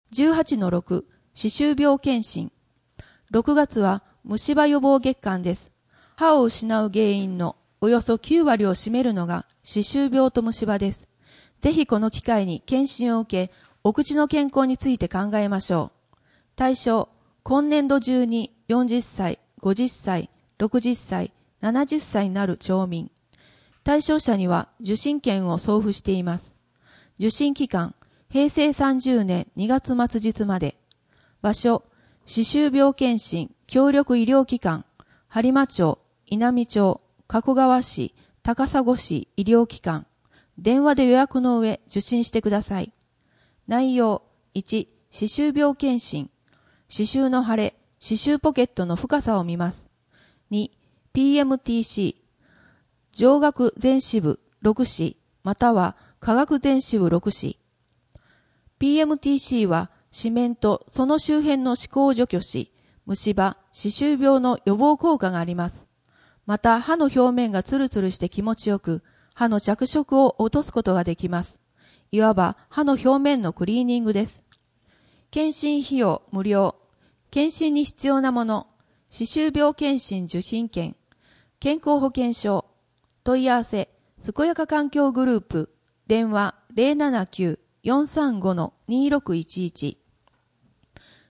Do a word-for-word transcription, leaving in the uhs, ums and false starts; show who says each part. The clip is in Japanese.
Speaker 1: じゅうはちのろく、歯周病検診。ろくがつは虫歯予防月間です。歯を失う原因のおよそきゅうわりを占めるのが歯周病と虫歯です。ぜひこの機会に検診を受け、お口の健康について考えましょう。対象、今年度中によんじゅっさい、ごじゅっさい、ろくじゅっさい、ななじゅっさいになる町民。対象者には受診券を送付しています。受診期間、へいせいさんじゅうねんにがつ末日まで。場所、歯周病検診協力医療機関、播磨町、稲美町、加古川市、高砂市医療機関。電話で予約の上受診してください。内容、いち、歯周病検診。歯周の腫れ、歯周ポケットの深さを見ます。に、ピーエムティーシー。上顎前肢部ろくしまたは下顎前肢部ろくし。ピーエムティーシー は歯面とその周辺の歯垢を除去し、虫歯、歯周病の予防効果があります。また歯の表面がツルツルして気持ちよく、歯の着色を落とすことができます。いわば歯の表面のクリーニングです。検診費用無料。検診に必要なもの、歯周病検診受診券、健康保険証、問い合わせ、健やか環境グループ、電話 ゼロななきゅう よんさんご にろくいちいち。